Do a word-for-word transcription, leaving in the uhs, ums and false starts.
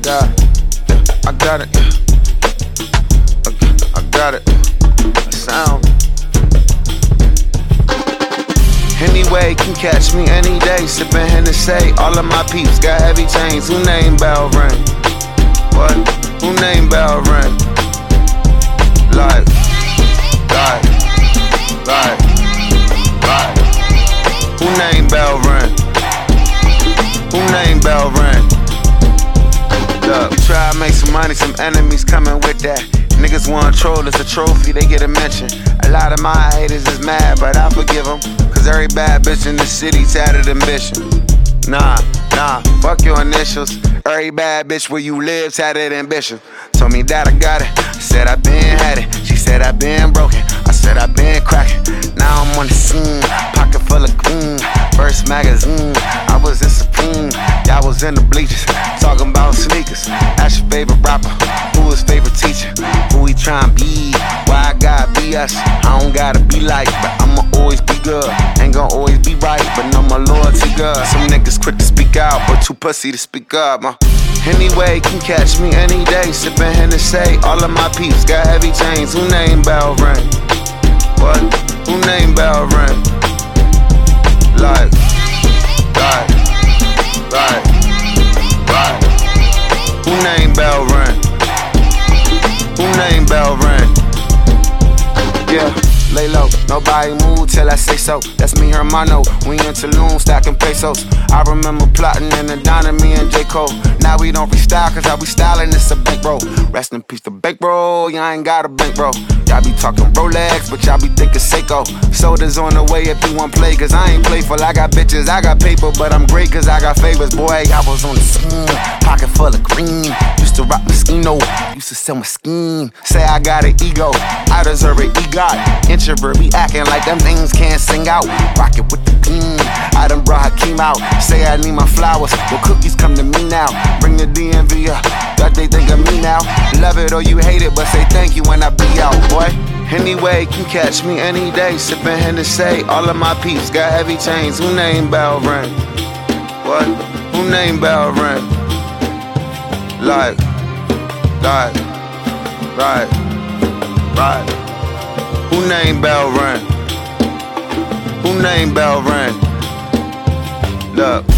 God, I got it. Okay, I got it. Sound. Anyway, can catch me any day, sippin' Hennessy. All of my peeps got heavy chains. Who name bell ring? What? Who name bell ring? Like, like, like, like. Who name bell ring? Who name bell ring? Look, we try to make some money, some enemies coming with that. Niggas want troll, it's a trophy, they get a mention. A lot of my haters is mad, but I forgive them. Cause every bad bitch in the city tatted ambition. Nah, nah, fuck your initials. Every bad bitch where you live tatted ambition. Told me that I got it, I said I been had it. She said I been broken, I said I been cracking. Now I'm on the scene, pocket full of green. First magazine, I was in Supreme. Y'all was in the bleachers, talking about sneakers. Ask your favorite rapper, who his favorite teacher? Who he tryna be? Why I gotta be us? I don't gotta be like, but I'ma always be good. Ain't gon' always be right, but know my loyalty good. Some niggas quick to speak out, but too pussy to speak up, uh. Anyway, can catch me any day, sippin' Hennessy. All of my peeps got heavy chains. Who name bell ring? What? Who name bell ring? Like, like, like, like. Who name bell ring? Who name bell ring? Yeah, lay low, nobody move till I say so. That's me, hermano. We in Tulum stacking pesos. I remember plotting in the diner, me and J. Cole. Now we don't freestyle, cause how we styling is a bankroll. Rest in peace to bankroll, y'all ain't got a bankroll. Y'all be talking Rolex, but y'all be thinking Seiko. Soda's on the way if you want play, cause I ain't playful. I got bitches, I got paper, but I'm great cause I got favors. Boy, I was on the scene, pocket full of green. Used to rock Moschino, used to sell my scheme. Say I got an ego, I deserve an EGOT. Introvert be acting like them things can't sing out. Rock it with the beam, I done brought Hakeem out. Say I need my flowers, well cookies come to me now. Bring the D M V up, that they think of me now. Love it or you hate it, but say thank you when I be out, boy. Anyway, can catch me any day, sippin' Hennessy. All of my peeps got heavy chains. Who name bell ring? What? Who name bell ring? Like, like, right, right. Who name bell ring? Who name bell ring? Look.